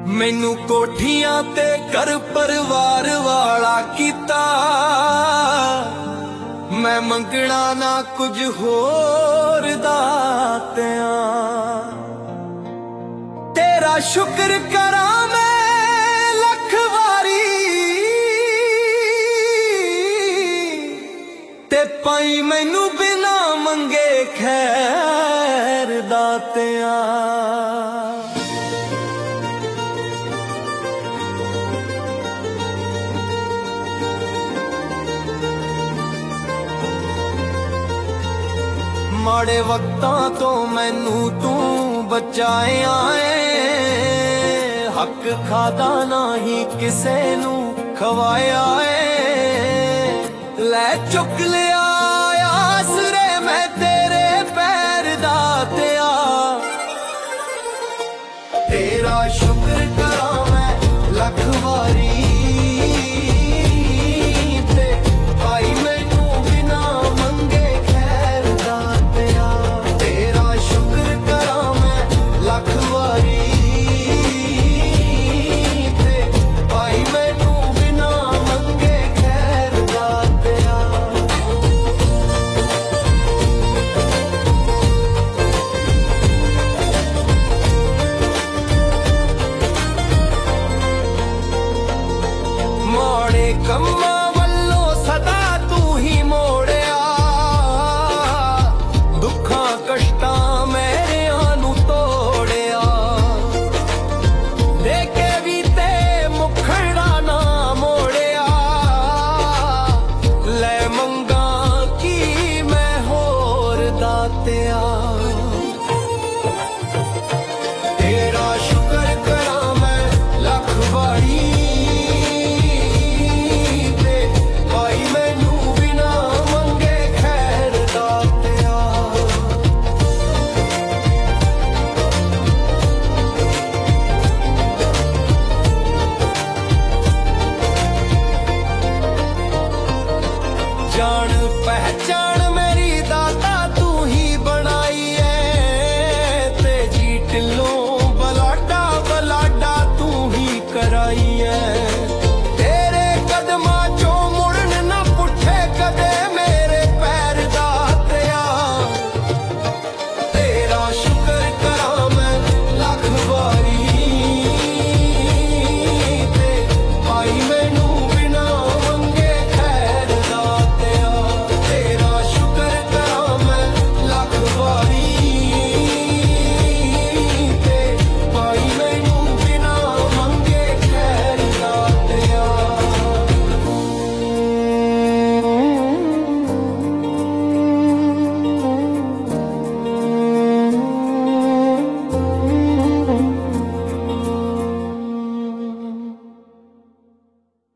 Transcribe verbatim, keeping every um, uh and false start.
मैनू कोठियां ते घर परिवार वाला कीता। मैं मंगना ना कुछ होर दातिया, तेरा शुक्र करा मैं लख वारी, ते पाई मैनू बिना मंगे खैर दातिया। माड़े वक्तां तो मैनू तू बचाया है, हक खादा नाही किसे नू खवाया है। लै चुक लिया आसरे मैं तेरे पैर दातिया, तेरा